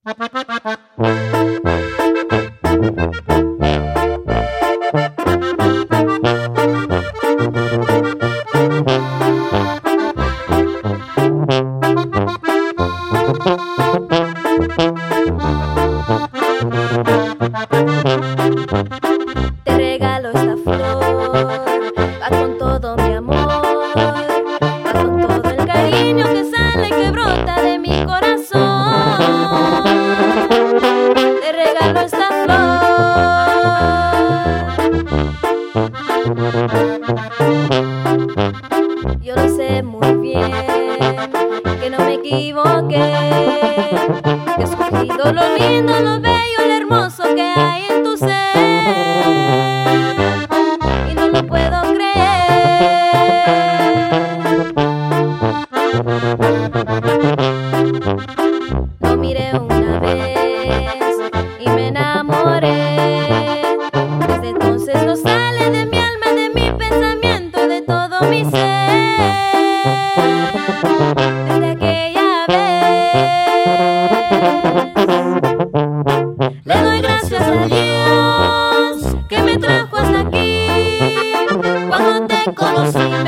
Te regalo esta flor, va con todo mi amor, va con todo el cariño que sale, que brota de mi corazón. Te regalo esta flor. Yo lo sé muy bien, que no me equivoqué, que he escogido lo lindo, lo bello, lo hermoso que hay en tu ser. Y no lo puedo creer. Lo miré una vez y me enamoré. Desde entonces no sale de mi alma, de mi pensamiento, de todo mi ser. Desde aquella vez le doy gracias a Dios que me trajo hasta aquí. Cuando te conocí